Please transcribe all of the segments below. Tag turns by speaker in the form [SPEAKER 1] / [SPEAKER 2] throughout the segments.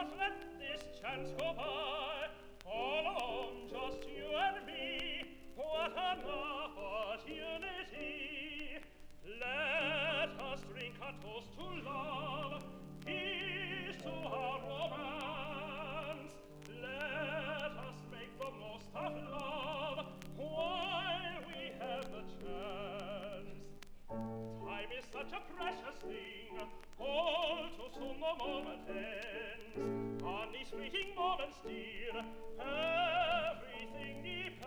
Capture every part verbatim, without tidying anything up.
[SPEAKER 1] not let this chance go by. All alone, just you and me. What an opportunity. Let us drink a toast to love. Here's to our romance. Let us make the most of love while we have the chance. Time is such a precious thing. All too soon the moment ends. On these fleeting moments, dear, everything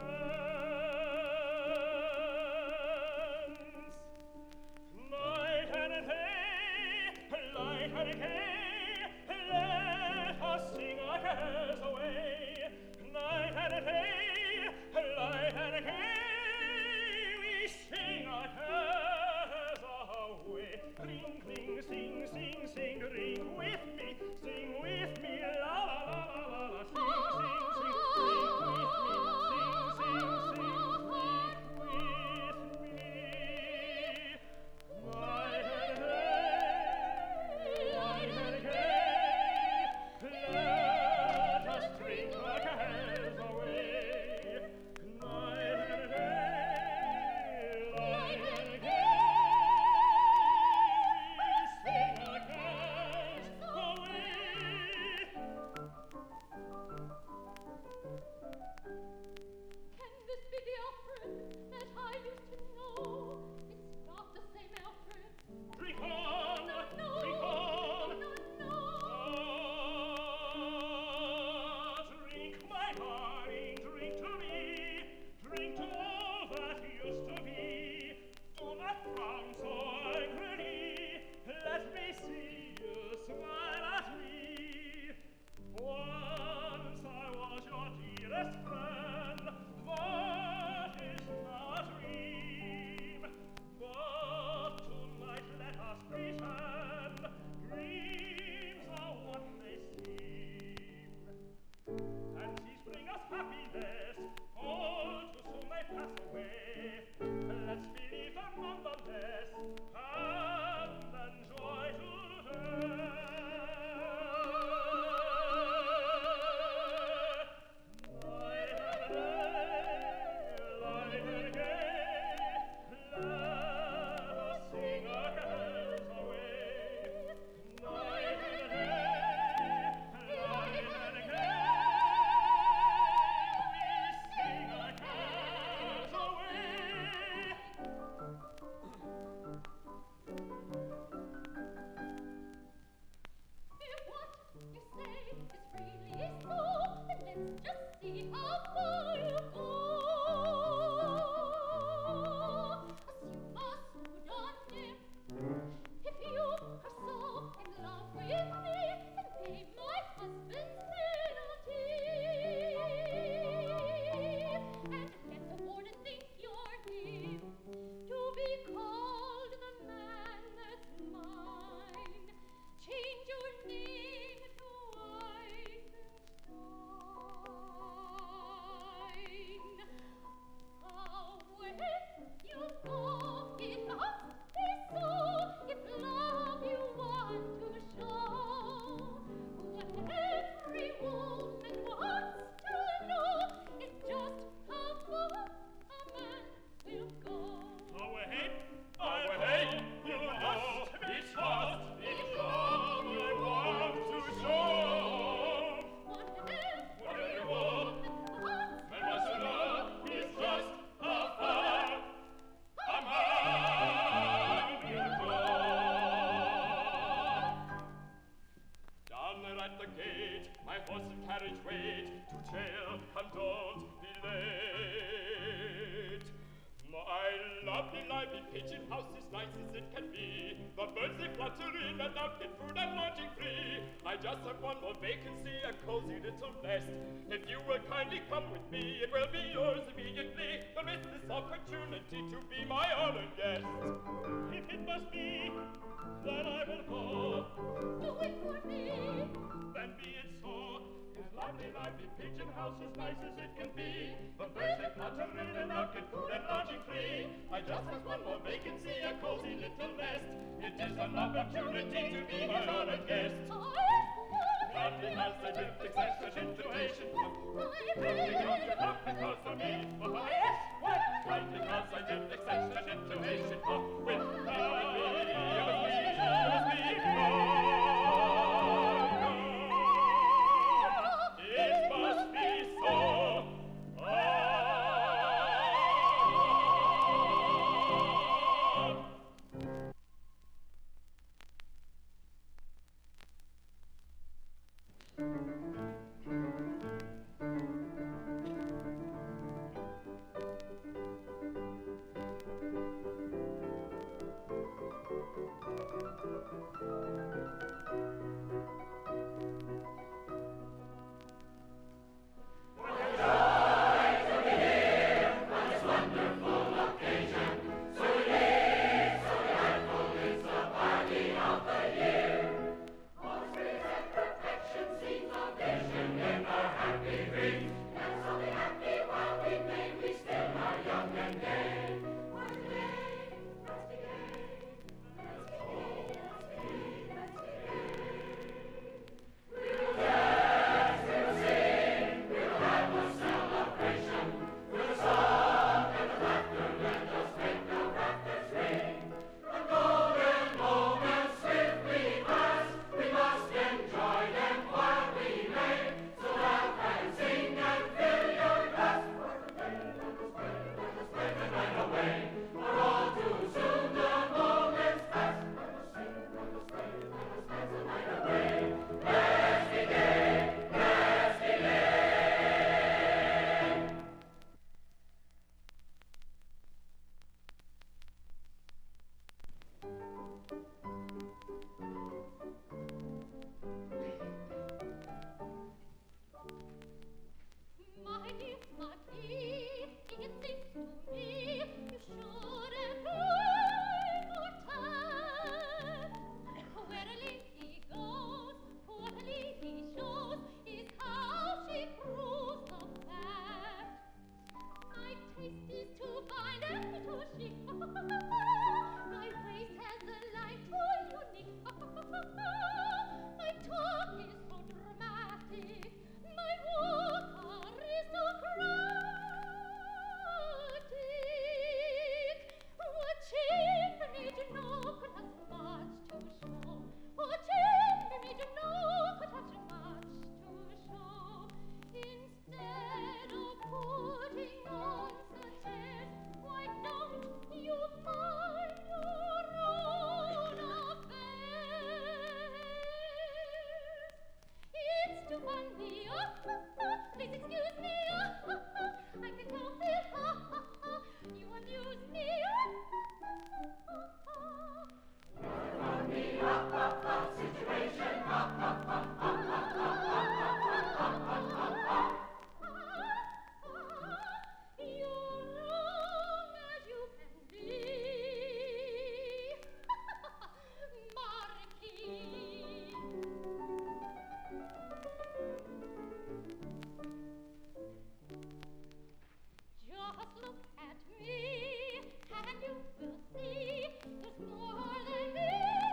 [SPEAKER 1] depends. Night and day, light and gay, let us sing our cares away. Night and day, light and gay, we sing our cares away. Ring, ring, sing, sing, sing, ring with me, sing with me, la la la la la la, sing, sing, sing, sing with me, sing, sing, sing, sing with me. Night and day, light and gay, let us drink our cares away. Night and day, light and gay, we sing our cares away.
[SPEAKER 2] Can this be the Alfred that I used to know? It's not the same Alfred.
[SPEAKER 1] Drink on,
[SPEAKER 2] No, no,
[SPEAKER 1] drink on.
[SPEAKER 2] no, no.
[SPEAKER 1] Ah, drink, my darling, drink to me. Drink to all that used to be. Do not frown so angrily. Let me see you smile at me. Once I was your dearest friend. That is now a dream. But tonight let us pretend dreams are what they seem. Fancies bring us happiness, all too soon they pass away. Let's believe them nonetheless, and enjoy today. Night and day, light and gay, let us sing our cares away. Night and day, light and gay, we sing our cares away.
[SPEAKER 2] If what you say is really so, then let's just see how far you go. Assume a pseudonym. If you are so in love with me, then pay my husband's penalty. And let the warden think you're him, to be called the man that's mine. Change your name to Einstein. Away you go, it must be so, if love you want to show. What every woman wants to know is just how far a man will go.
[SPEAKER 1] Away, away, you must be taught. It's all I want to show.
[SPEAKER 2] What every
[SPEAKER 1] Every
[SPEAKER 2] woman
[SPEAKER 1] woman
[SPEAKER 2] wants
[SPEAKER 1] must know is just how far a man will go. Down there at the gate, my horse and carriage wait. To jail, and don't be late. My lovely, lively pigeon house is nice as it can be. The birds they flutter in and out, get food and lodging free. I just have one more vacancy, a cozy little nest. If you will kindly come with me, it will be yours immediately. Permit this opportunity to be my honored guest. If it must be, then I will go.
[SPEAKER 2] do it for me.
[SPEAKER 1] Then be it so. If Hardly lively pigeon house as nice as it can be. The birds have not a million out, get food and lodging free. I just have one more vacancy, a cozy little nest. It is an opportunity to be my honored guest. Hardly has the diptych such a situation. Running out your luck because for me. Oh, yes, what? Why, because I diptych such a situation. Oh, with me, it was me, it was me, it was me. It must be so.
[SPEAKER 2] Look at me, and you will see there's more than this.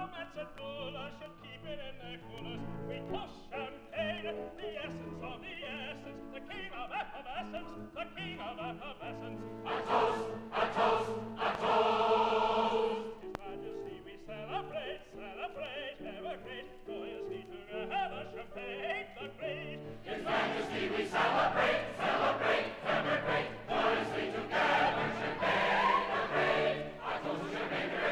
[SPEAKER 1] Mazzadola shall keep it in their coolers. We toast champagne, the essence of the essence, the king of effervescence, the king of effervescence. A toast, a toast, a toast. His Majesty we celebrate, celebrate, ever great, joyously together champagne the great. His Majesty we celebrate, celebrate, ever great, joyously together champagne the great. A toast to champagne the great.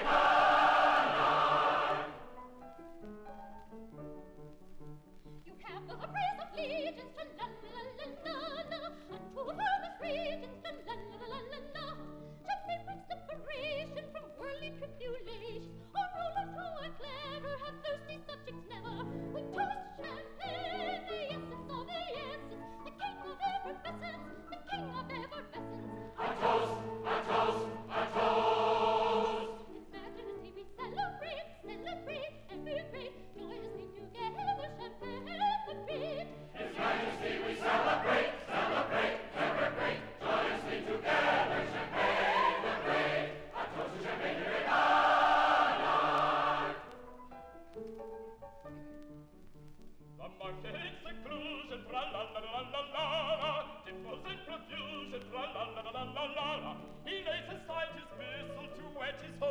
[SPEAKER 2] The praise of legions, la la la la la, unto furthest regions, la la la la la la. Champagne brings separation from worldly tribulations. Our rulers who are clever have thirsty subjects never. We toast champagne, the essence of the essence, the king of effervescence, the king of effervescence.
[SPEAKER 1] A toast, a toast, a toast.
[SPEAKER 2] His Majesty we celebrate, celebrate, emigrate, joyously together champagne.
[SPEAKER 1] His Majesty we celebrate, celebrate, ever great, joyously together champagne the great. A toast to champagne the great monarch. The market's seclusion, tra la la la la la, dimples in profusion, tra la la la la la. He lays aside his whistle to wet his